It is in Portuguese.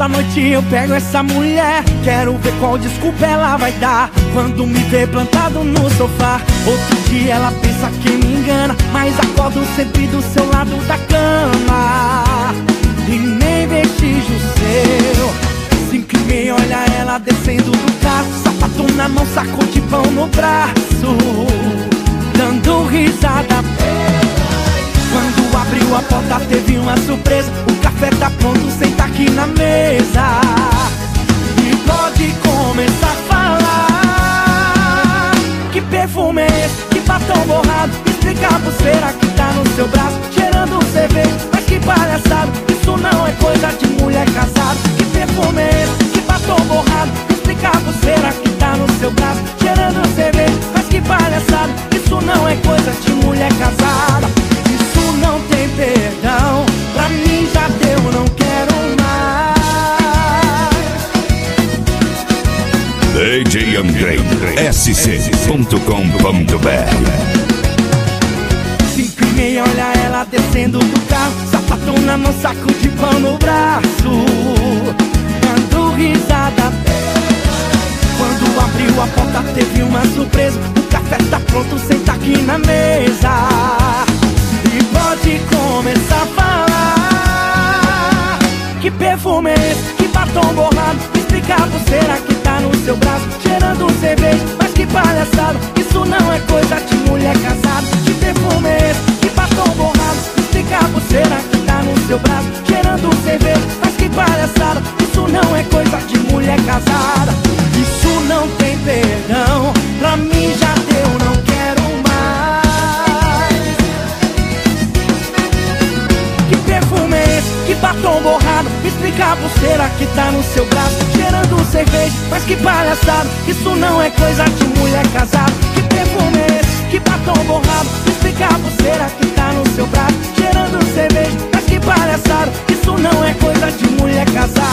Essa noite eu pego essa mulher, quero ver qual desculpa ela vai dar quando me vê plantado no sofá. Outro dia ela pensa que me engana, mas acordo sempre do seu lado da cama e nem vestígio seu. 5h30 olha ela descendo do carro, sapato na mão, saco de pão no braço, dando risada. Quando abriu a porta teve uma surpresa, o café tá pronto, senta aqui na mesa e pode começar a falar. Que perfume é esse? Que batom borrado? Explica a pulseira que tá no seu braço, cheirando cerveja, mas que palhaçada, isso não é coisa de mulher casada. Que perfume é esse? Que batom borrado? Explica a pulseira que tá no seu braço, cheirando cerveja, mas que palhaçada, isso não é coisa de mulher casada. Isso não tem perdão, pra mim já deu, não quero mais. DJ Andrei, sc.com.br. 5h30 olha ela descendo do carro, sapatão na mão, saco de pão no braço, dando risada. Quando abriu a porta teve uma surpresa, o café tá pronto, senta aqui na mesa e pode começar a falar. Que perfume é esse? Que batom borrado? Explica a pulseira que tá no seu braço, cheirando cerveja, mas que palhaçada, isso não é coisa de mulher casada. Que perfume é esse? Que batom borrado? Explica a pulseira que tá no seu braço, cheirando cerveja, mas que palhaçada, isso não é coisa de mulher casada. Isso não tem perdão, pra mim já deu, não quero mais. Que perfume é esse? Que batom borrado? Explica a pulseira que tá no seu braço, cheirando cerveja, mas que palhaçada, isso não é coisa de mulher casada. Que perfume é esse? Que batom borrado? Explica a pulseira que tá no seu braço, cheirando cerveja, mas que palhaçada, isso não é coisa de mulher casada.